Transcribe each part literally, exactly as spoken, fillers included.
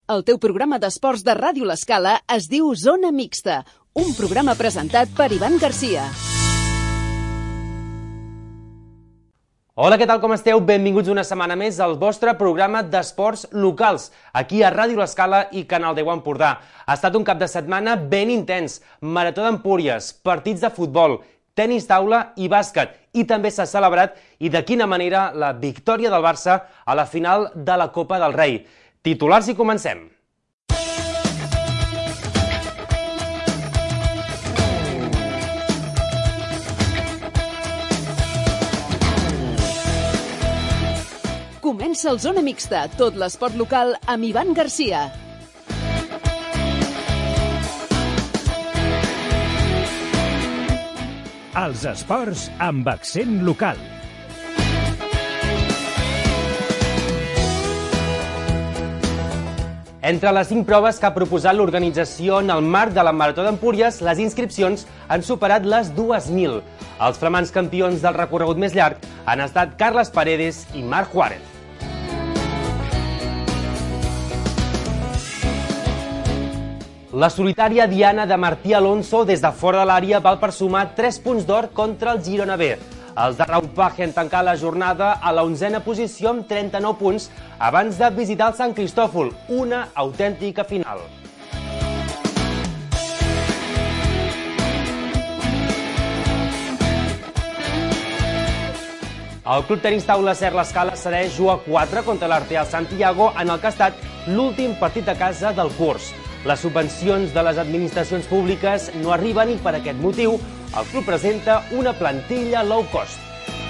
El teu programa d'esports de Ràdio L'Escala es diu Zona Mixta, un programa presentat per Ivan Garcia. Hola, què tal, com esteu? Benvinguts una setmana més al vostre programa d'esports locals, aquí a Ràdio L'Escala i Canal deu Empordà. Ha estat un cap de setmana ben intens, marató d'Empúries, partits de futbol, tenis taula i bàsquet, i també s'ha celebrat, i de quina manera, la victòria del Barça a la final de la Copa del Rei. Titulars i comencem. Comença el Zona Mixta, tot l'esport local amb Ivan Garcia. Els esports amb accent local. Entre les cinc proves que ha proposat l'organització en el marc de la Marató d'Empúries, les inscripcions han superat les dues mil. Els flamants campions del recorregut més llarg han estat Carles Paredes i Marc Juárez. La solitària Diana de Martí Alonso des de fora de l'àrea val per sumar tres punts d'or contra el Girona B. Els de Raupaje han tancat la jornada a la onzena posició amb trenta-nou punts abans de visitar el Sant Cristòfol, una autèntica final. El Club Tenis Taula Ser l'Escala cedeix u a quatre contra l'Arteal Santiago en el que ha estat l'últim partit de casa del curs. Les subvencions de les administracions públiques no arriben i per aquest motiu el club presenta una plantilla low cost.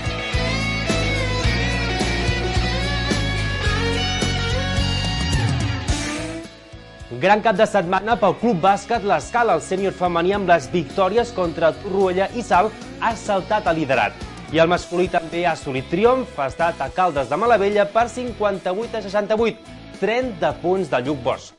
Gran cap de setmana pel Club Bàsquet L'Escala. El sènior femení amb les victòries contra Torroella i Salt ha saltat a liderat. I el masculí també ha assolit triomf, ha estat a Caldes de Malavella per cinquanta-vuit a seixanta-vuit, trenta punts de Lluc Bosch.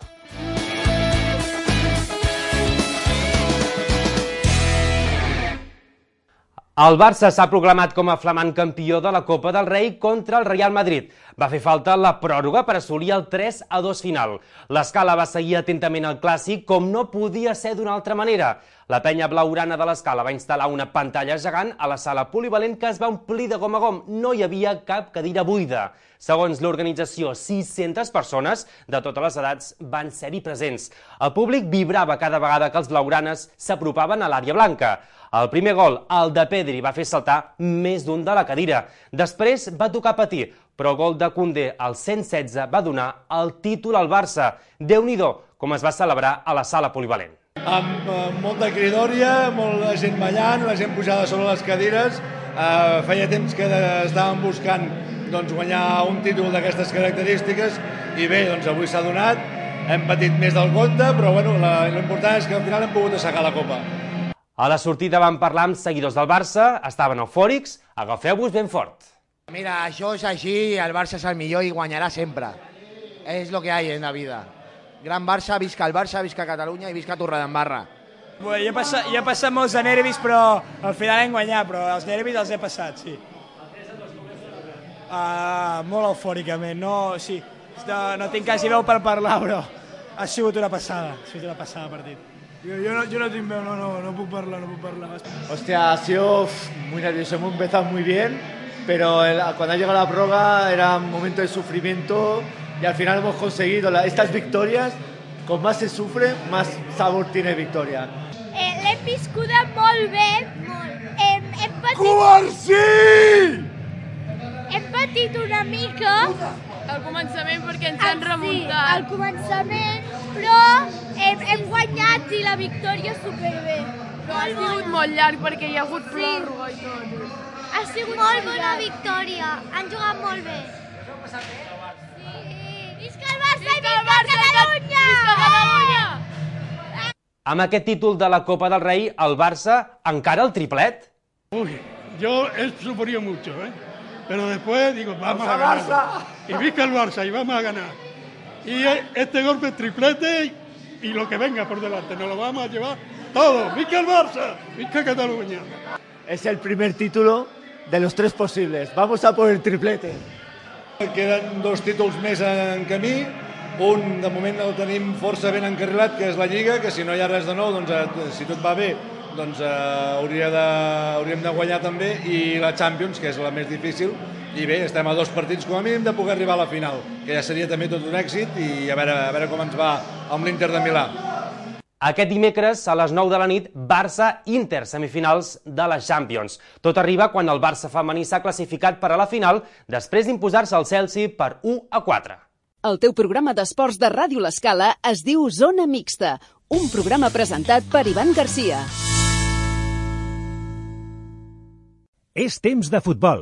El Barça s'ha proclamat com a flamant campió de la Copa del Rei contra el Real Madrid. Va fer falta la pròrroga per assolir el tres a dos final. L'Escala va seguir atentament el clàssic com no podia ser d'una altra manera. La penya blaugrana de l'Escala va instal·lar una pantalla gegant a la sala polivalent que es va omplir de gom a gom. No hi havia cap cadira buida. Segons l'organització, sis-centes persones de totes les edats van ser-hi presents. El públic vibrava cada vegada que els blaugranes s'apropaven a l'àrea blanca. El primer gol, el de Pedri, va fer saltar més d'un de la cadira. Després va tocar patir, però el gol de Koundé al cent setze va donar el títol al Barça. Déu-n'hi-do com es va celebrar a la sala polivalent. Amb eh, molta cridòria, molta gent ballant, la gent pujada sobre les cadires. Eh, feia temps que estàvem buscant doncs, guanyar un títol d'aquestes característiques i bé, doncs avui s'ha donat. Hem patit més del compte, però bueno, l'important és que al final hem pogut assecar la copa. A la sortida vam parlar amb seguidors del Barça, estaven eufòrics, agafeu-vos ben fort. Mira, això és així, el Barça és el millor i guanyarà sempre. És el que hi ha en la vida. Gran Barça, visca el Barça, visca Catalunya i visca Torredembarra. Bueno, jo, he passat, jo he passat molts de nervis, però al final hem guanyat, però els nervis els he passat, sí. Uh, molt eufòricament, no, sí. No, no tinc quasi veu per parlar, però ha sigut una passada, ha sigut una passada partit. Yo, yo, no, yo no tengo, no, no, no puedo hablar, no puedo hablar. Hostia, ha sido uf, muy nervioso, hemos empezado muy bien, pero el, cuando ha llegado la prórroga era un momento de sufrimiento y al final hemos conseguido la, estas victorias, con más se sufre, más sabor tiene victoria. Eh, L'hem viscuda molt bé, molt. Hem, hem patit... Covarsí! Hem patit una mica... Al començament perquè ens han remuntat. Sí, al començament, però hem, hem guanyat i la victòria superbé. Però ha sigut molt llarg perquè hi ha hagut pròrroga i tot. Ha sigut molt bona victòria, han jugat molt bé. Sí. Visca el Barça i visca Catalunya! Visca Catalunya! Amb aquest títol de la Copa del Rei, el Barça encara el triplet? Uy, yo él superior mucho, ¿eh? Pero después digo, vamos a ganar. Y visca el Barça y vamos a ganar. Y este golpe es triplete y, y lo que venga por delante, nos lo vamos a llevar todo. Visca el Barça, visca Cataluña. Es el primer título de los tres posibles. Vamos a por el triplete. Queden dos títols més en camí Un, de moment, el tenim força ben encarrilat, que és la Lliga, que si no hi ha res de nou, doncs, eh, si tot va bé, doncs eh, hauria de, hauríem de guanyar també, i la Champions, que és la més difícil, i bé, estem a dos partits com a mínim de poder arribar a la final, que ja seria també tot un èxit, i a veure, a veure com ens va amb l'Inter de Milà. Aquest dimecres, a les nou de la nit, Barça-Inter, semifinals de la Champions. Tot arriba quan el Barça femení s'ha classificat per a la final, després d'imposar-se al Chelsea per u a quatre. El teu programa d'esports de Ràdio L'Escala es diu Zona Mixta, un programa presentat per Ivan Garcia. És temps de futbol.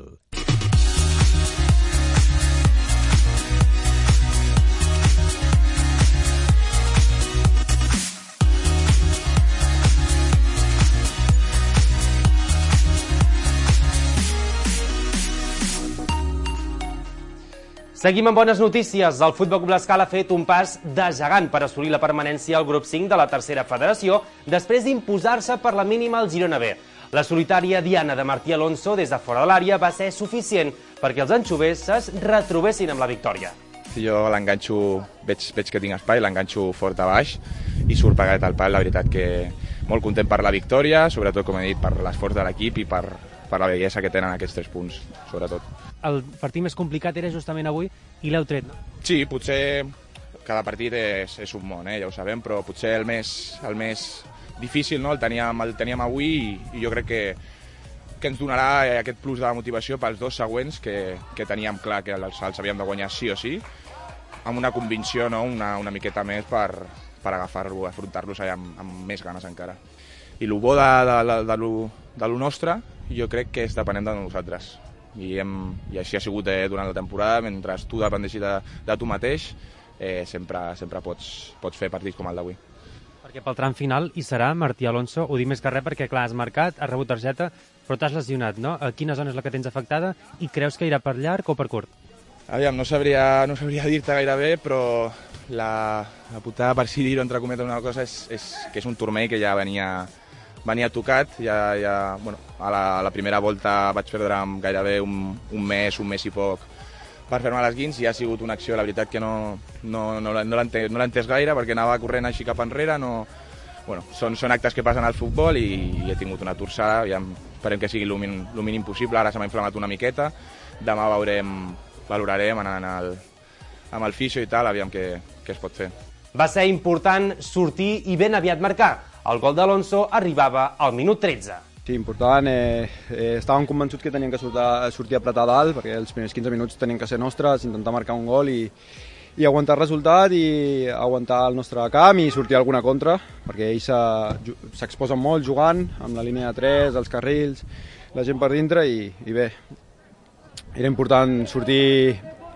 Seguim amb bones notícies. El Futbol Club L'Escala ha fet un pas de gegant per assolir la permanència al grup cinc de la tercera federació després d'imposar-se per la mínima al Girona B. La solitària diana de Martí Alonso des de fora de l'àrea va ser suficient perquè els anxovers es retrobessin amb la victòria. Jo l'enganxo, veig, veig que tinc espai, l'enganxo fort a baix i surt pegat al pal. La veritat que molt content per la victòria, sobretot, com he dit, per l'esforç de l'equip i per, per la bellesa que tenen aquests tres punts, sobretot. El partit més complicat era justament avui i l'heu tret, no? Sí, potser cada partit és, és un món, eh? Ja ho sabem, però potser el més, el més difícil, no? el, teníem, el teníem avui i, i jo crec que, que ens donarà aquest plus de motivació pels dos següents que, que teníem clar que els, els havíem de guanyar sí o sí, amb una convicció, no? una, una miqueta més per, per agafar-lo, afrontar-los amb, amb més ganes encara. I el bo de, de, de, de, lo, de lo nostre jo crec que és depenent de nosaltres. I, hem, i així ha sigut eh, durant la temporada, mentre tu dependeixis de, de tu mateix, eh, sempre, sempre pots, pots fer partits com el d'avui. Perquè pel tram final hi serà Martí Alonso, ho dic més que res perquè clar, has marcat, has rebut targeta, però t'has lesionat, no? A quina zona és la que tens afectada i creus que irà per llarg o per curt? Aviam, no sabria, no sabria dir-te gaire bé, però la, la putada, per si dir-ho entre cometes una cosa, és, és que és un turmell que ja venia... venia tocat, ja, ja, bueno, a, la, a la primera volta vaig perdre gairebé un, un mes, un mes i poc per fer-me l'esguins i ha sigut una acció, la veritat que no, no, no, no l'he entès gaire perquè anava corrent així cap enrere, no, bueno, són, són actes que passen al futbol i, i he tingut una torçada, ja esperem que sigui el mínim, el mínim possible, ara se m'ha inflamat una miqueta, demà veurem, valorarem anant al, amb el fisio i tal, aviam què, què es pot fer. Va ser important sortir i ben aviat marcar. El gol d'Alonso arribava al minut tretze. Sí, important. Eh, eh, estàvem convençuts que tenien que sortir, sortir a apretar dalt, perquè els primers quinze minuts tenien que ser nostres, intentar marcar un gol i, i aguantar el resultat i aguantar el nostre camp i sortir alguna contra, perquè ells s'exposen molt jugant, amb la línia de tres, els carrils, la gent per dintre i, i bé, era important sortir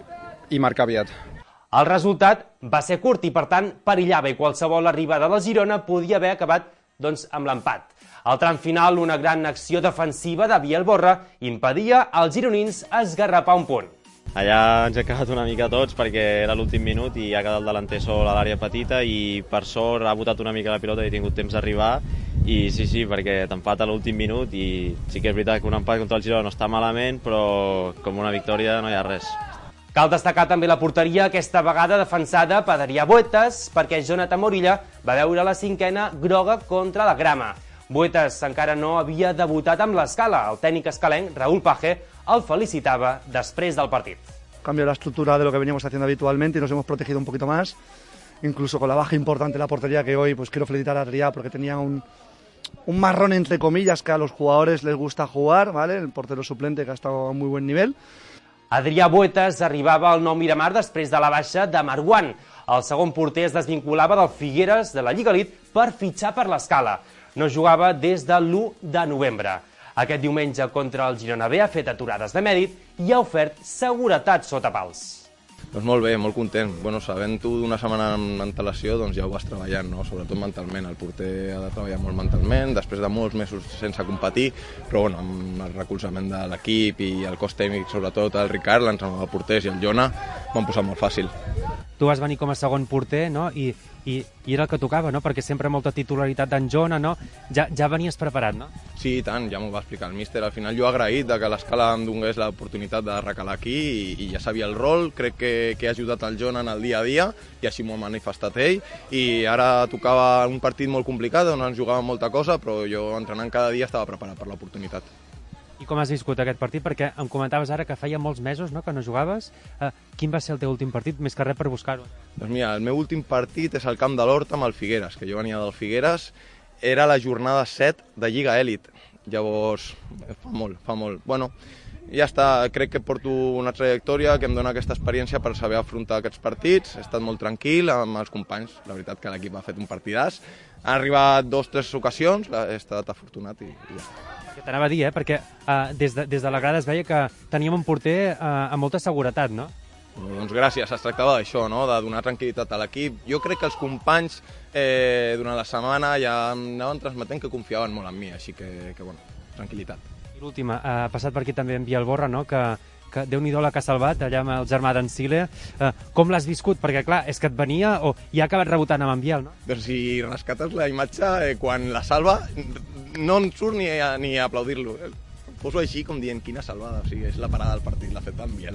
i marcar aviat. El resultat va ser curt i, per tant, perillava i qualsevol arribada del Girona podia haver acabat doncs, amb l'empat. Al tram final, una gran acció defensiva de Biel Borra impedia als gironins esgarrapar un punt. Allà ens he quedat una mica tots perquè era l'últim minut i ha quedat el delanter sol a l'àrea petita i per sort ha botat una mica la pilota i he tingut temps d'arribar i sí, sí, perquè t'empat a l'últim minut i sí que és veritat que un empat contra el Girona no està malament, però com una victòria no hi ha res. Cal destacar també la porteria, aquesta vegada defensada per Adrià Buetas, perquè Jonathan Morilla va veure la cinquena groga contra la grama. Buetas encara no havia debutat amb l'Escala. El tècnic escalenc, Raúl Page, el felicitava després del partit. Cambio la estructura de lo que veníamos haciendo habitualmente y nos hemos protegido un poquito más, incluso con la baja importante de la portería que hoy pues quiero felicitar a Adrià porque tenía un, un marrón entre comillas que a los jugadores les gusta jugar, ¿vale? El portero suplente que ha estado a muy buen nivel. Adrià Buetas arribava al Nou Miramar després de la baixa de Marwan. El segon porter es desvinculava del Figueres de la Lliga Elite per fitxar per l'Escala. No jugava des de l'u de novembre. Aquest diumenge contra el Girona B ha fet aturades de mèrit i ha ofert seguretat sota pals. Doncs molt bé, molt content. Bueno, sabent-ho d'una setmana amb antelació, doncs ja ho vas treballant, no? Sobretot mentalment. El porter ha de treballar molt mentalment, després de molts mesos sense competir, però bueno, amb el recolzament de l'equip i el cos tècnic, sobretot el Ricard, l'entrenador de porters i el Jona, m'han posat molt fàcil. tu vas venir com a segon porter, no? I, i, i era el que tocava, no? Perquè sempre molta titularitat d'en Jona, no? Ja, ja venies preparat, no? Sí, i tant, ja m'ho va explicar el míster. Al final jo agraït de que l'Escala em donés l'oportunitat de recalar aquí i, i ja sabia el rol, crec que, que he ajudat el Jona en el dia a dia i així m'ho ha manifestat ell, i ara tocava un partit molt complicat on ens jugàvem molta cosa, però jo entrenant cada dia estava preparat per l'oportunitat. I com has viscut aquest partit? Perquè em comentaves ara que feia molts mesos, no?, que no jugaves. Uh, quin va ser el teu últim partit? Més que res per buscar-ho. Doncs mira, el meu últim partit és al camp de l'Horta amb el Figueres, que jo venia del Figueres. Era la jornada set de Lliga Elit. Llavors, fa molt, fa molt. Bueno, ja està, crec que porto una trajectòria que em dona aquesta experiència per saber afrontar aquests partits. He estat molt tranquil amb els companys. La veritat que l'equip ha fet un partidàs. Ha arribat dos o tres ocasions, he estat afortunat i, i ja. Que t'anava a dir, eh? Perquè uh, des, de, des de la grada es veia que teníem un porter uh, amb molta seguretat, no? Doncs gràcies, es tractava d'això, no?, de donar tranquil·litat a l'equip. Jo crec que els companys eh, durant la setmana ja anaven transmetent que confiaven molt en mi, així que, que bueno, tranquil·litat. I l'última, ha uh, passat per aquí també en Biel Borra, no?, que, que Déu-n'hi-do la que ha salvat, allà amb el germà d'en Sile. Uh, com l'has viscut? Perquè, clar, és que et venia o i ha acabat rebotant amb en Biel, no? Doncs si rescates la imatge, eh, quan la salva, no en surt ni a, ni a aplaudir-lo. Eh? Poso així com dient quina salvada, o sigui, és la parada del partit, l'ha fet en Biel.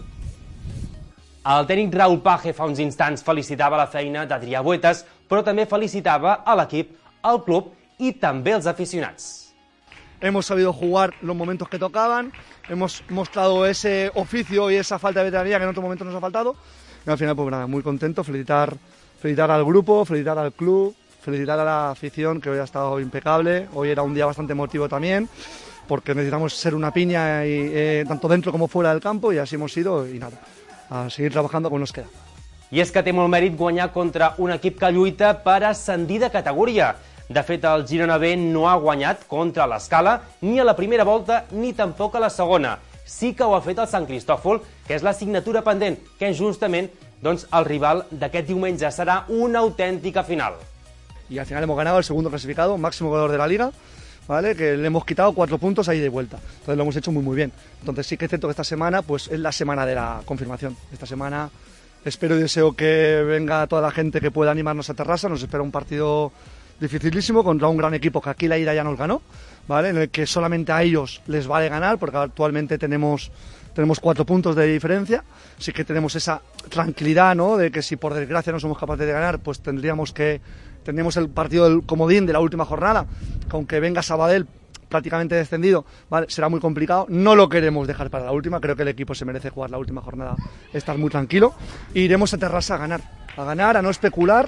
El tècnic Raúl Page fa uns instants felicitava la feina d'Adrià Buetas, però també felicitava a l'equip, al club i també als aficionats. Hemos sabido jugar los momentos que tocaban, hemos mostrado ese oficio y esa falta de veteranía que en otros momentos nos ha faltado. Y al final, pues nada, muy contento, felicitar, felicitar al grupo, felicitar al club, felicitar a la afición, que hoy ha estado impecable. Hoy era un día bastante emotivo también, porque necesitamos ser una piña y, eh, tanto dentro como fuera del campo, y así hemos sido, y nada, a seguir trabajando com nos queda. I és que té molt mèrit guanyar contra un equip que lluita per ascendir de categoria. De fet, el Girona B no ha guanyat contra l'Escala ni a la primera volta ni tampoc a la segona. Sí que ho ha fet el Sant Cristòfol, que és l'assignatura pendent, que justament doncs, el rival d'aquest diumenge serà una autèntica final. Y al final hemos ganado el segundo clasificado, máximo goleador de la Liga, ¿vale? Que le hemos quitado cuatro puntos ahí de vuelta. Entonces lo hemos hecho muy muy bien. Entonces sí que es cierto que esta semana pues es la semana de la confirmación. Esta semana espero y deseo que venga toda la gente que pueda animarnos a Terrassa. Nos espera un partido dificilísimo contra un gran equipo que aquí la ida ya nos ganó, ¿vale? En el que solamente a ellos les vale ganar, porque actualmente tenemos, tenemos cuatro puntos de diferencia. Sí que tenemos esa tranquilidad, ¿no?, de que si por desgracia no somos capaces de ganar, pues tendríamos que tendríamos el partido del comodín de la última jornada, que aunque venga Sabadell prácticamente descendido, ¿vale?, será muy complicado. No lo queremos dejar para la última, creo que el equipo se merece jugar la última jornada, estar muy tranquilo. E iremos a Terrassa a ganar, a ganar, a no especular,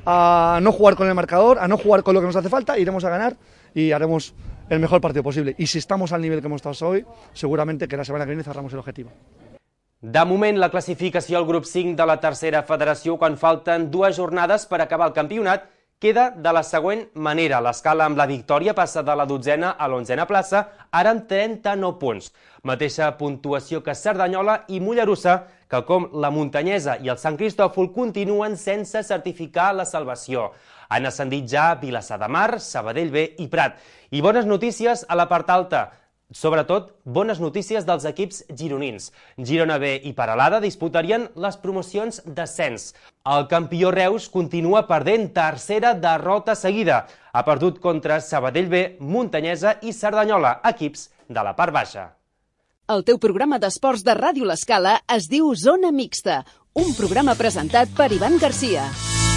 a no jugar con el marcador, a no jugar con lo que nos hace falta, iremos a ganar y haremos el mejor partido posible. Y si estamos al nivel que hemos estado hoy, seguramente que la semana que viene cerramos el objetivo. De moment, la classificació al grup cinc de la tercera federació, quan falten dues jornades per acabar el campionat, queda de la següent manera. L'Escala amb la victòria passa de la dotzena a l'onzena plaça, ara amb trenta-nou punts. Mateixa puntuació que Cerdanyola i Mollerussa, que com la Muntanyesa i el Sant Cristòfol continuen sense certificar la salvació. Han ascendit ja Vilassar de Mar, Sabadell B i Prat. I bones notícies a la part alta. Sobretot, bones notícies dels equips gironins. Girona B i Peralada disputarien les promocions d'ascens. El campió Reus continua perdent, tercera derrota seguida. Ha perdut contra Sabadell B, Muntanyesa i Cerdanyola, equips de la part baixa. El teu programa d'esports de Ràdio L'Escala es diu Zona Mixta, un programa presentat per Ivan Garcia.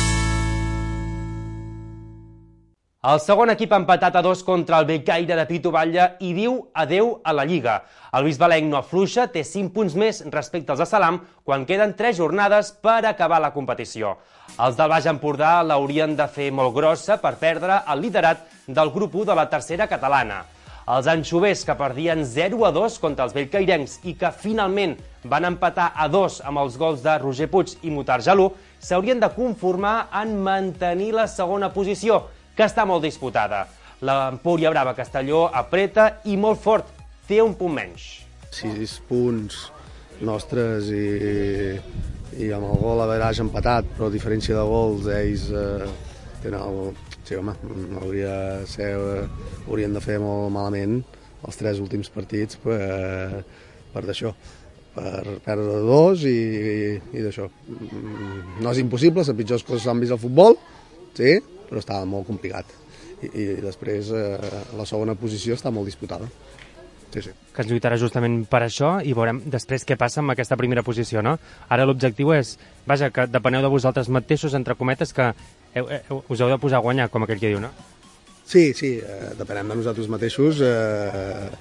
El segon equip ha empatat a dos contra el Bellcaire de Pitu Batlle i diu adeu a la Lliga. El bisbalenc no afluixa, té cinc punts més respecte als de Salam, quan queden tres jornades per acabar la competició. Els del Baix Empordà l'haurien de fer molt grossa per perdre el liderat del grup u de la tercera catalana. Els anxovers, que perdien zero a dos contra els bellcairencs i que finalment van empatar a dos amb els gols de Roger Puig i Mutar Jalú, s'haurien de conformar en mantenir la segona posició, que està molt disputada. L'Empúria Brava Castelló apreta i molt fort, té un punt menys. Sis punts nostres i, i amb el gol a veraix empatat, però a diferència de gols ells eh, tenen el... Sí, home, hauria de ser, eh, haurien de fer molt malament els tres últims partits per, per d'això. per perdre dos i, i, i d'això. No és impossible, les pitjors coses s'han vist al futbol, sí, però estava molt complicat. I, i després eh, la segona posició està molt disputada. Sí, sí. Que es lluitarà justament per això i veurem després què passa amb aquesta primera posició, no? Ara l'objectiu és, vaja, que depeneu de vosaltres mateixos, entre cometes, que heu, heu, us heu de posar a guanyar, com aquell que diu, no? Sí, sí, eh, depenem de nosaltres mateixos, eh,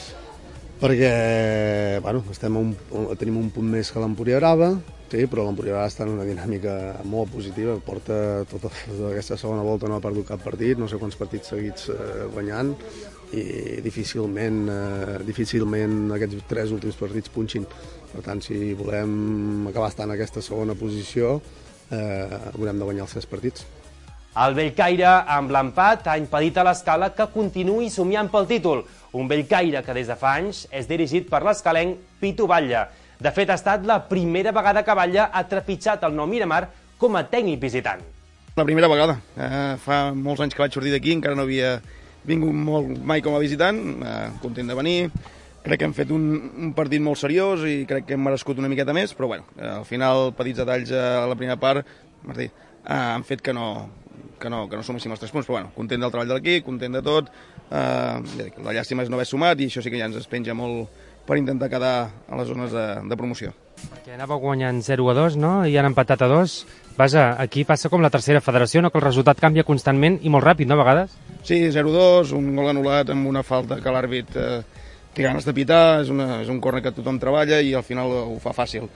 perquè bueno, estem a un, tenim un punt més que l'Empúria Brava, sí, però l'Empúria Brava està en una dinàmica molt positiva, porta tota, tota aquesta segona volta, no ha perdut cap partit, no sé quants partits seguits eh, guanyant, i difícilment, eh, difícilment aquests tres últims partits punxin. Per tant, si volem acabar estant en aquesta segona posició, eh, haurem de guanyar els tres partits. El Bellcaire, amb l'empat, ha impedit a l'Escala que continuï somiant pel títol. Un Bellcaire que des de fa anys és dirigit per l'escalenc Pitu Batlle. De fet, ha estat la primera vegada que Batlle ha trepitjat el Nou Miramar com a tècnic visitant. La primera vegada. Eh, fa molts anys que vaig sortir d'aquí, encara no havia vingut molt mai com a visitant, eh, content de venir. Crec que hem fet un, un partit molt seriós i crec que hem merescut una miqueta més, però bueno, eh, al final, petits detalls a la primera part, Martí, eh, han fet que no, que no, que no suméssim els tres punts, però bueno, content del treball de l'equip, content de tot, eh, la llàstima és no haver sumat i això sí que ja ens es penja molt per intentar quedar a les zones de, de promoció. Perquè anava guanyant zero a dos, no? I han empatat a dos. Vaja, aquí passa com la tercera federació, no? Que el resultat canvia constantment i molt ràpid, no, a vegades? Sí, zero a dos, un gol anul·lat amb una falta que l'àrbit eh, té ganes de pitar, és, una, és un córner que tothom treballa i al final ho fa fàcil.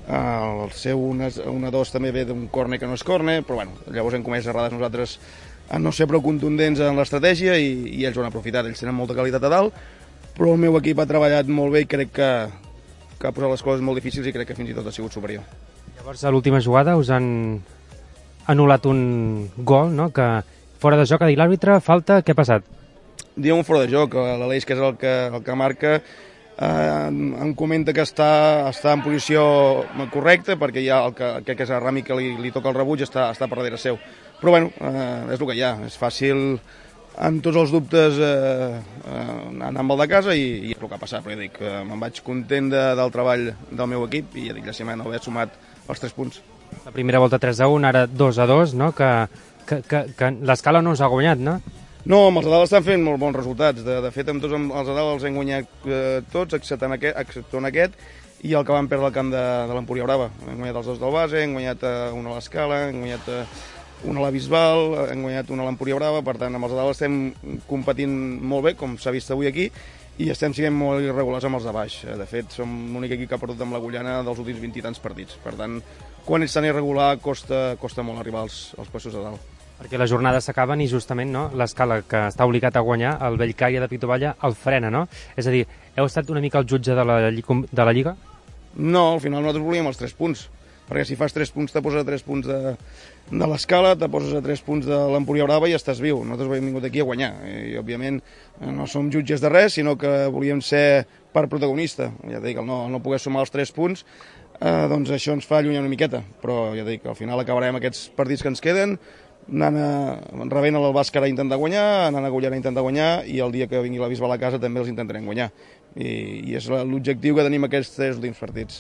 El seu un a dos també ve d'un córner que no és córner, però bueno, llavors hem comès errades nosaltres a no ser prou contundents en l'estratègia i, i ells ho han aprofitat, ells tenen molta qualitat a dalt, però el meu equip ha treballat molt bé i crec que, que ha posat les coses molt difícils i crec que fins i tot ha sigut superior. Llavors, a l'última jugada us han anul·lat un gol, no?, que fora de joc ha dit l'àrbitre, falta, què ha passat? Diem un fora de joc, l'Aleix, que és el que, el que marca, eh, em comenta que està, està en posició correcta, perquè hi ha el que, crec que és el Rami que li, li toca el rebuig, està, està per darrere seu. Però bueno, eh, és el que hi ha, és fàcil amb tots els dubtes eh, eh, anar amb el de casa i, i és el que ha passat, però ja dic, eh, me'n vaig content de, del treball del meu equip i ja dic, llàstima no haver sumat els tres punts. La primera volta tres a un, ara dos a dos, no?, que, que, que, que l'Escala no us ha guanyat, no? No, amb els Adal estan fent molt bons resultats. De, de fet, amb tots els Adal els hem guanyat eh, tots, excepte en aquest, excepte en aquest, i el que vam perdre al camp de, de l'Empúria Brava. Hem guanyat els dos del base, hem guanyat eh, un a l'Escala, hem guanyat eh, un a la Bisbal, hem guanyat un a l'Empúria Brava, per tant, amb els Adal estem competint molt bé, com s'ha vist avui aquí, i estem sent molt irregulars amb els de baix. De fet, som l'únic equip que ha perdut amb l'Agullana dels últims vint i tants partits. Per tant, quan ets tan irregular, costa, costa molt arribar als, als puestos de dalt. Perquè les jornades s'acaben i justament, no, l'Escala, que està obligat a guanyar, el Bellcaire de Pitu Batlle el frena, no? És a dir, heu estat una mica el jutge de la, de la Lliga? No, al final nosaltres volíem els tres punts, perquè si fas tres punts te poses a tres punts de, de l'Escala, te poses a tres punts de l'Empúria Brava i estàs viu. Nosaltres hem vingut aquí a guanyar i, òbviament, no som jutges de res, sinó que volíem ser part protagonista. Ja dic, el no, el no poder sumar els tres punts, eh, doncs això ens fa allunyar una miqueta, però ja dic, al final acabarem aquests partits que ens queden, anant a, rebent el bàsquet a intentar guanyar, anant a Agullana a intentar guanyar, i el dia que vingui la Bisbal a casa també els intentarem guanyar. I, i és l'objectiu que tenim aquests tres últims partits.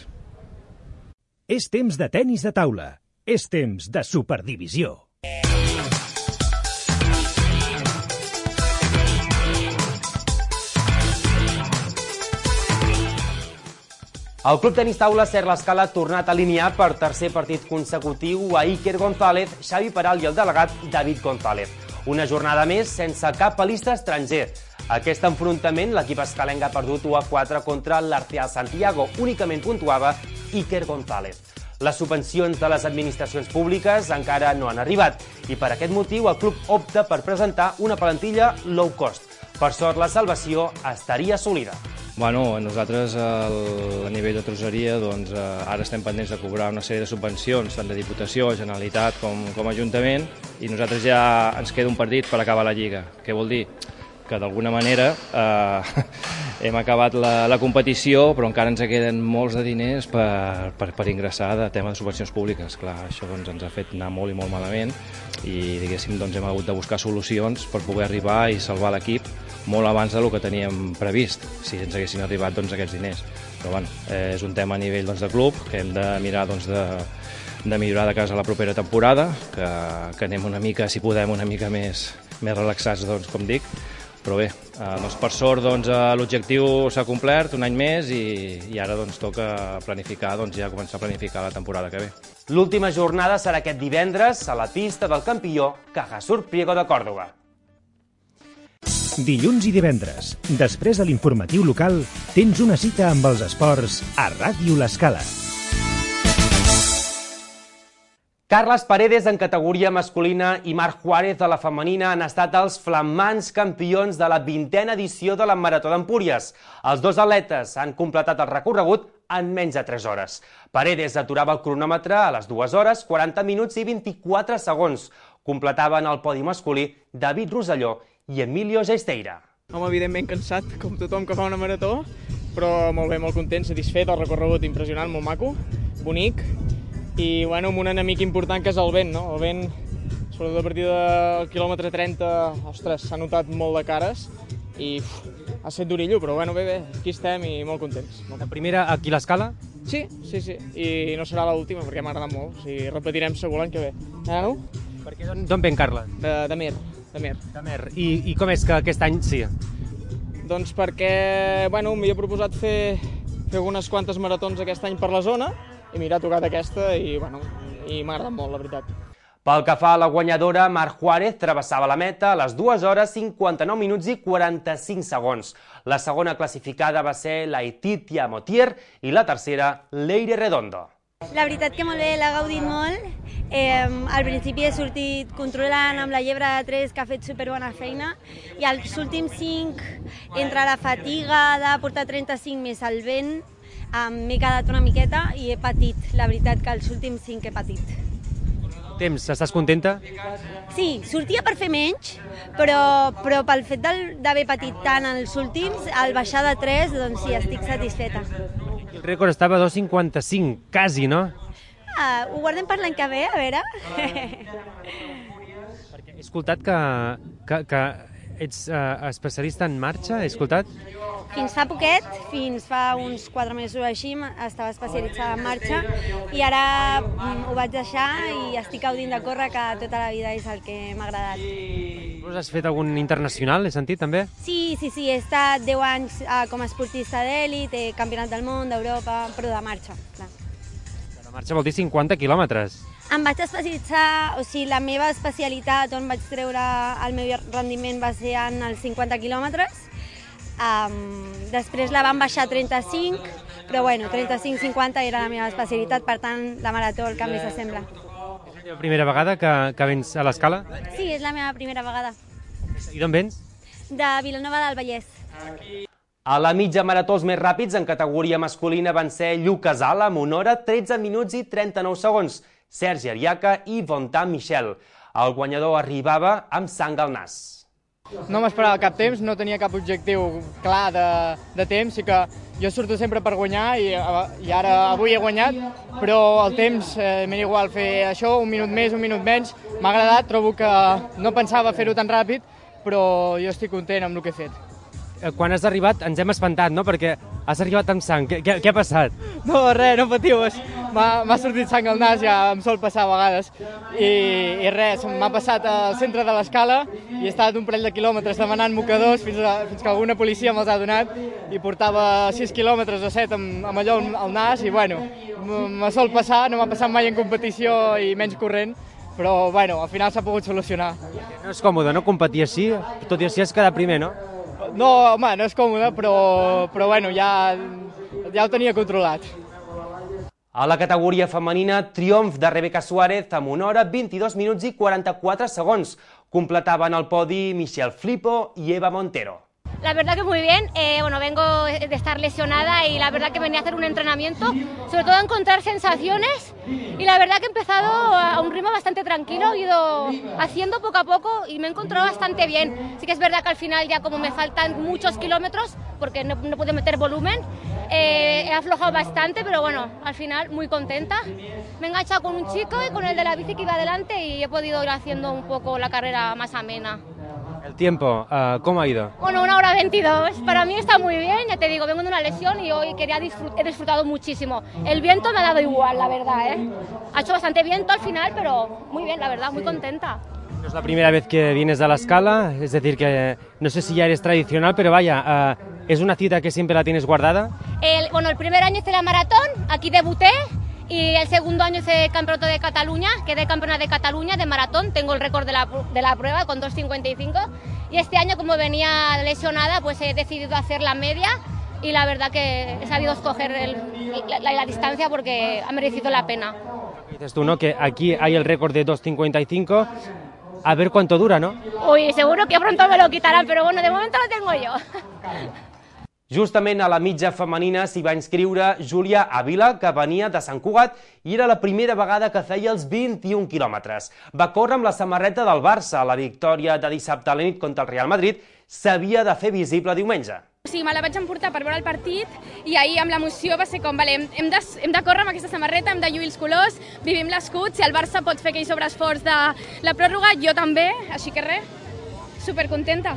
És temps de tenis de taula. És temps de Superdivisió. El Club Tenis Taula Ser l'Escala ha tornat a alinear per tercer partit consecutiu a Iker González, Xavi Peral i el delegat David González. Una jornada més sense cap palista estranger. Aquest enfrontament, l'equip escalenc ha perdut u a quatre contra l'Arteal Santiago. Únicament puntuava Iker González. Les subvencions de les administracions públiques encara no han arribat i per aquest motiu el club opta per presentar una plantilla low cost. Per sort, la salvació estaria assolida. Bueno, nosaltres el, a nivell de tresoreria doncs, eh, ara estem pendents de cobrar una sèrie de subvencions, tant de Diputació, Generalitat com, com Ajuntament, i nosaltres ja ens queda un partit per acabar la Lliga. Què vol dir? Que d'alguna manera eh, hem acabat la, la competició, però encara ens queden molts de diners per, per, per ingressar de tema de subvencions públiques. Clar, això doncs, ens ha fet anar molt i molt malament i diguéssim doncs, hem hagut de buscar solucions per poder arribar i salvar l'equip molt abans del que teníem previst, si ens haguessin arribat doncs, aquests diners. Però bueno, eh, és un tema a nivell doncs, de club, que hem de mirar doncs, de, de millorar de casa la propera temporada, que, que anem una mica, si podem, una mica més, més relaxats, doncs, com dic. Però bé, eh, doncs, per sort doncs, eh, l'objectiu s'ha complert un any més i, i ara doncs, toca planificar, doncs, ja començar a planificar la temporada que ve. L'última jornada serà aquest divendres a la pista del campió Cajasur Priego de Còrdova. Dilluns i divendres, després de l'informatiu local, tens una cita amb els esports a Ràdio L'Escala. Carles Paredes en categoria masculina i Marc Juárez de la femenina han estat els flamants campions de la vintena edició de la Marató d'Empúries. Els dos atletes han completat el recorregut en menys de tres hores. Paredes aturava el cronòmetre a les dues hores, quaranta minuts i vint-i-quatre segons. Completaven el podi masculí David Rosselló i Emilio Geisteira. Home, evidentment cansat, com tothom que fa una marató, però molt bé, molt content, satisfet, el recorregut impressionant, molt maco, bonic, i bueno, amb un enemic important que és el vent, no? El vent, sobretot a partir del quilòmetre trenta, ostres, s'ha notat molt de cares, i uf, ha estat durillo, però bueno, bé, bé, aquí estem i molt contents. La primera aquí a l'Escala? Sí, sí, sí, i no serà l'última perquè m'ha agradat molt, o sigui, repetirem segur l'any que ve. Eh, no? Perquè d'on ven Carles? De, de Mer. De Mer. De Mer. I, I com és que aquest any sí? Doncs perquè, bueno, m'hi he proposat fer, fer algunes quantes maratons aquest any per la zona i mira, ha tocat aquesta i, bueno, i m'ha agradat molt, la veritat. Pel que fa a la guanyadora, Marc Juárez travessava la meta a les dues hores, cinquanta-nou minuts i quaranta-cinc segons. La segona classificada va ser la Ititia Motier i la tercera, Leire Redondo. La veritat que molt bé, l'ha gaudit molt. Eh, al principi he sortit controlant amb la llebre de tres, que ha fet superbona feina, i els últims cinc, entre la fatiga de portar trenta-cinc més el vent, eh, m'he quedat una miqueta i he patit. La veritat que els últims cinc he patit. Temps, estàs contenta? Sí, sortia per fer menys, però, però pel fet d'haver patit tant els últims, al baixar de tres, doncs sí, estic satisfeta. El rècord estava a dos cinquanta-cinc, quasi, no? Ah, ho guardem per l'any que ve, a veure. Perquè he escoltat que, que, que ets uh, especialista en marxa, he escoltat? Fins fa poquet, fins fa uns quatre mesos així, estava especialitzada en marxa i ara ho vaig deixar i estic gaudint de córrer, que tota la vida és el que m'ha agradat. Has fet algun internacional, he sentit, també? Sí, sí, sí, he estat deu anys uh, com a esportista d'èlit, eh, campionat del món, d'Europa, però de marxa, clar. De marxa vol dir cinquanta quilòmetres. Em vaig especialitzar, o sigui, la meva especialitat on vaig treure el meu rendiment va ser en els cinquanta quilòmetres. Um, després la van baixar a trenta-cinc, però bueno, trenta-cinc cinquanta era la meva especialitat, per tant, la marató el que més s'assembla. És la primera vegada que, que vens a l'Escala? Sí, és la meva primera vegada. I d'on vens? De Vilanova del Vallès. A la mitja marató els més ràpids en categoria masculina van ser Lluc Casal amb una hora, tretze minuts i trenta-nou segons, Sergi Ariaca i Vontan Michel. El guanyador arribava amb sang al nas. No m'esperava cap temps, no tenia cap objectiu clar de, de temps, i que jo surto sempre per guanyar i, i ara avui he guanyat, però el temps eh, m'era igual fer això, un minut més, un minut menys, m'ha agradat, trobo que no pensava fer-ho tan ràpid, però jo estic content amb el que he fet. Quan has arribat ens hem espantat, no? Perquè has arribat amb sang. Què, què, què ha passat? No, res, no patiu. M'ha sortit sang al nas, ja em sol passar a vegades. I, i res, m'ha passat al centre de l'Escala i he estat un parell de quilòmetres demanant mocadors fins, a, fins que alguna policia me'ls ha donat i portava sis quilòmetres o set amb, amb allò al nas i bueno, me sol passar, no m'ha passat mai en competició i menys corrent, però bueno, al final s'ha pogut solucionar. No és còmode, no? Competir així, tot i així has quedat primer, no? No, home, no és còmode, però, però bueno, ja, ja ho tenia controlat. A la categoria femenina, triomf de Rebeca Suárez amb una hora, vint-i-dos minuts i quaranta-quatre segons. Completaven el podi Michelle Flipo i Eva Montero. La verdad que muy bien, eh, bueno, vengo de estar lesionada y la verdad que venía a hacer un entrenamiento, sobre todo a encontrar sensaciones, y la verdad que he empezado a un ritmo bastante tranquilo, he ido haciendo poco a poco y me he encontrado bastante bien. Sí que es verdad que al final ya como me faltan muchos kilómetros, porque no, no puedo meter volumen, eh, he aflojado bastante, pero bueno, al final muy contenta. Me he enganchado con un chico y con el de la bici que iba adelante y he podido ir haciendo un poco la carrera más amena. El tiempo, uh, ¿cómo ha ido? Bueno, una hora veintidós. Para mí está muy bien, ya te digo, vengo de una lesión y hoy quería disfrut he disfrutado muchísimo. El viento me ha dado igual, la verdad, ¿eh? Ha hecho bastante viento al final, pero muy bien, la verdad, muy contenta. No es la primera vez que vienes a la Scala, es decir, que no sé si ya eres tradicional, pero vaya, uh, ¿es una cita que siempre la tienes guardada? El, bueno, el primer año hice la maratón, aquí debuté, y el segundo año hice el campeonato de Cataluña, quedé campeona de Cataluña de maratón, tengo el récord de la, de la prueba con dos cincuenta y cinco, y este año, como venía lesionada, pues he decidido hacer la media, y la verdad que he sabido escoger el, la, la, la distancia porque ha merecido la pena. Dices tú, ¿no?, que aquí hay el récord de dos cincuenta y cinco, a ver cuánto dura, ¿no? Uy, seguro que pronto me lo quitarán, pero bueno, de momento lo tengo yo. Justament a la mitja femenina s'hi va inscriure Júlia Ávila, que venia de Sant Cugat i era la primera vegada que feia els vint-i-un quilòmetres. Va córrer amb la samarreta del Barça. La victòria de dissabte a la nit contra el Real Madrid s'havia de fer visible diumenge. Sí, me la vaig emportar per veure el partit i ahir amb l'emoció va ser com, vale, hem de, hem de córrer amb aquesta samarreta, hem de lluir els colors, vivim l'escut, si el Barça pot fer aquell sobreesforç de la pròrroga, jo també, així que res, supercontenta.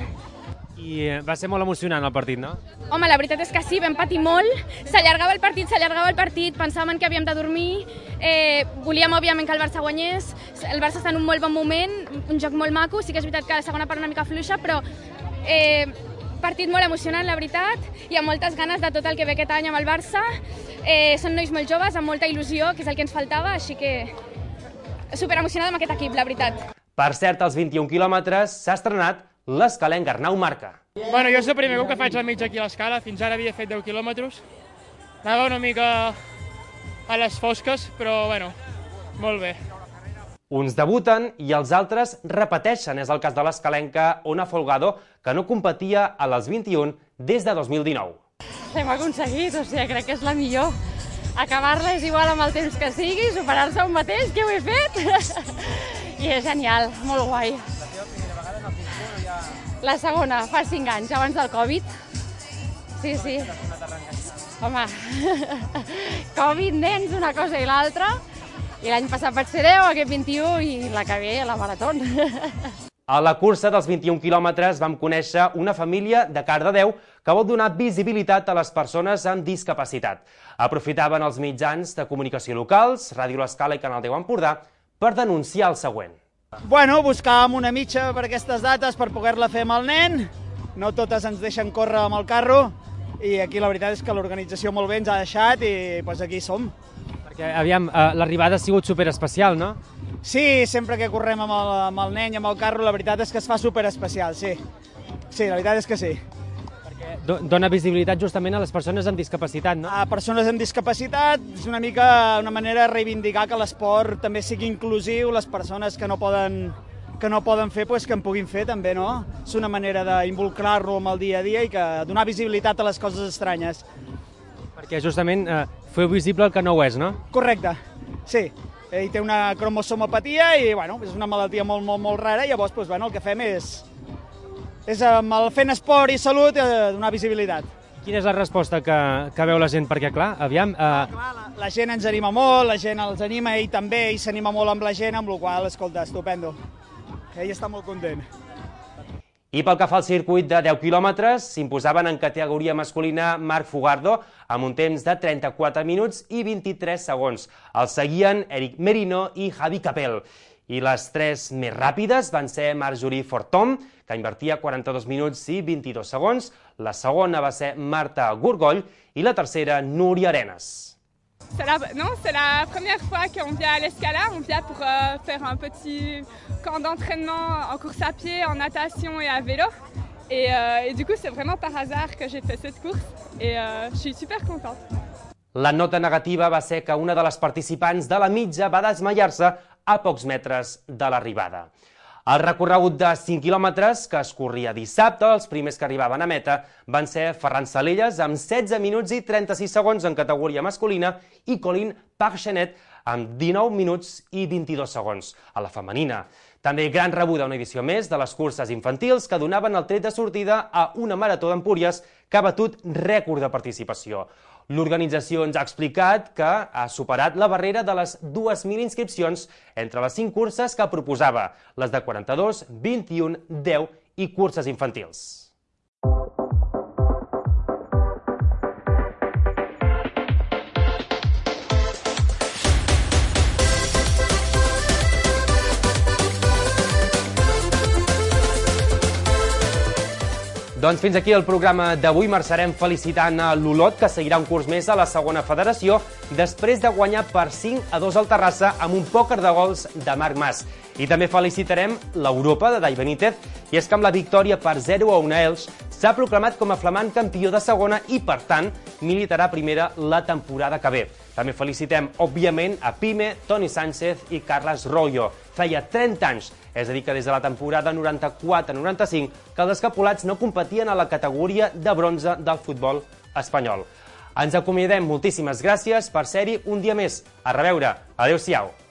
I va ser molt emocionant el partit, no? Home, la veritat és que sí, vam patir molt, s'allargava el partit, s'allargava el partit, pensàvem que havíem de dormir, eh, volíem òbviament que el Barça guanyés, el Barça està en un molt bon moment, un joc molt maco, sí que és veritat que la segona part una mica fluixa, però eh, partit molt emocionant, la veritat, i amb moltes ganes de tot el que ve aquest any amb el Barça, eh, són nois molt joves, amb molta il·lusió, que és el que ens faltava, així que superemocionada amb aquest equip, la veritat. Per cert, als vint-i-un quilòmetres s'ha estrenat l'escalenc Arnau Marca. Bueno, jo és el primer cop que faig la mitja aquí a l'Escala, fins ara havia fet deu quilòmetres. Anava una mica a les fosques, però bueno, molt bé. Uns debuten i els altres repeteixen. És el cas de l'escalenca Ona Folgado, que no competia a les vint-i-un des de dos mil dinou. L'hem aconseguit, o sigui, crec que és la millor. Acabar-la és igual amb el temps que sigui, superar-se un mateix, que ho he fet. I és genial, molt guai. La segona, fa cinc anys, abans del Covid. Sí, sí. Home, Covid, nens, una cosa i l'altra. I l'any passat vaig ser deu, aquest vint-i-un, i la que ve a la marató. A la cursa dels vint-i-un quilòmetres vam conèixer una família de Cardedeu que vol donar visibilitat a les persones amb discapacitat. Aprofitaven els mitjans de comunicació locals, Ràdio l'Escala i Canal deu Empordà, per denunciar el següent. Bueno, buscàvem una mitja per aquestes dates per poder-la fer amb el nen. No totes ens deixen córrer amb el carro i aquí la veritat és que l'organització molt bé ens ha deixat i doncs aquí som. Perquè, aviam, l'arribada ha sigut superespecial, no? Sí, sempre que correm amb el, amb el nen i amb el carro la veritat és que es fa superespecial, sí. Sí, la veritat és que sí. Dona visibilitat justament a les persones amb discapacitat, no? A persones amb discapacitat és una mica una manera de reivindicar que l'esport també sigui inclusiu, les persones que no poden, que no poden fer, pues, que en puguin fer també, no? És una manera d'involucrar-lo amb el dia a dia i que donar visibilitat a les coses estranyes. Perquè justament eh, feu visible el que no ho és, no? Correcte, sí. Ell té una cromosomopatia i bueno, és una malaltia molt, molt, molt rara i llavors pues, bueno, el que fem és és amb el fent esport i salut eh, donar visibilitat. Quina és la resposta que, que veu la gent? Perquè, clar, aviam... Eh... Ah, clar, la, la gent ens anima molt, la gent els anima, ell també, ell s'anima molt amb la gent, amb la qual cosa, escolta, estupendo. Ell està molt content. I pel que fa al circuit de deu quilòmetres, s'imposaven en categoria masculina Marc Fugardo amb un temps de trenta-quatre minuts i vint-i-tres segons. El seguien Eric Merino i Javi Capel. I les tres més ràpides van ser Marjorie Fortom, que invertia quaranta-dos minuts i vint-i-dos segons, la segona va ser Marta Gurgoll i la tercera Núria Arenas. C'est la, non, c'est la première fois qu'on vient à l'Escala. On vient pour euh, faire un petit camp d'entraînement en course à pied, en natation et à vélo. Et, euh, et du coup, c'est vraiment par hasard que j'ai fait cette course. Et euh, je suis super contente. La nota negativa va ser que una de les participants de la mitja va desmaiar-se a pocs metres de l'arribada. El recorregut de cinc quilòmetres, que es corria dissabte, els primers que arribaven a meta van ser Ferran Salelles amb setze minuts i trenta-sis segons en categoria masculina i Colin Parchenet amb dinou minuts i vint-i-dos segons a la femenina. També gran rebuda una edició més de les curses infantils que donaven el tret de sortida a una marató d'Empúries que ha batut rècord de participació. L'organització ens ha explicat que ha superat la barrera de les dues mil inscripcions entre les cinc curses que proposava, les de quaranta-dos, vint-i-un, deu i curses infantils. Doncs fins aquí el programa d'avui. Marxarem felicitant a l'Olot, que seguirà un curs més a la segona federació, després de guanyar per cinc a dos al Terrassa amb un pòquer de gols de Marc Mas. I també felicitarem l'Europa de Dai Benítez, i és que amb la victòria per zero a un a Elx s'ha proclamat com a flamant campió de segona i, per tant, militarà primera la temporada que ve. També felicitem, òbviament, a Pime, Toni Sánchez i Carles Royo. Feia trenta anys, és a dir, que des de la temporada noranta-quatre noranta-cinc, que els escapulats no competien a la categoria de bronze del futbol espanyol. Ens acomiadem, moltíssimes gràcies per ser-hi un dia més. A reveure. Adéu-siau.